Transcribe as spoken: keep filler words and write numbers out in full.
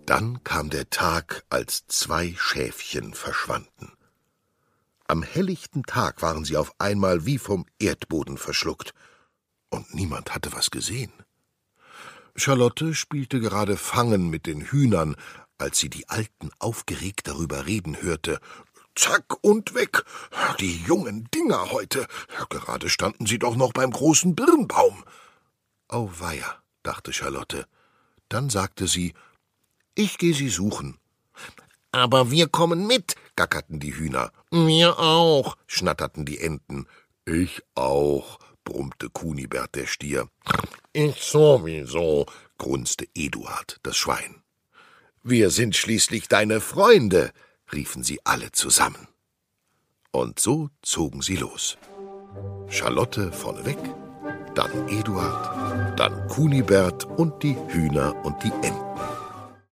Dann kam der Tag, als zwei Schäfchen verschwanden. Am helllichten Tag waren sie auf einmal wie vom Erdboden verschluckt, und niemand hatte was gesehen. Charlotte spielte gerade Fangen mit den Hühnern, als sie die Alten aufgeregt darüber reden hörte. »Zack und weg! Die jungen Dinger heute! Gerade standen sie doch noch beim großen Birnbaum!« »Auweia«, dachte Charlotte. Dann sagte sie, »Ich geh sie suchen.« »Aber wir kommen mit«, gackerten die Hühner. »Wir auch«, schnatterten die Enten. »Ich auch«, brummte Kunibert der Stier. »Ich sowieso«, grunzte Eduard das Schwein. »Wir sind schließlich deine Freunde«, riefen sie alle zusammen. Und so zogen sie los. Charlotte vorneweg, dann Eduard, dann Kunibert und die Hühner und die Enten.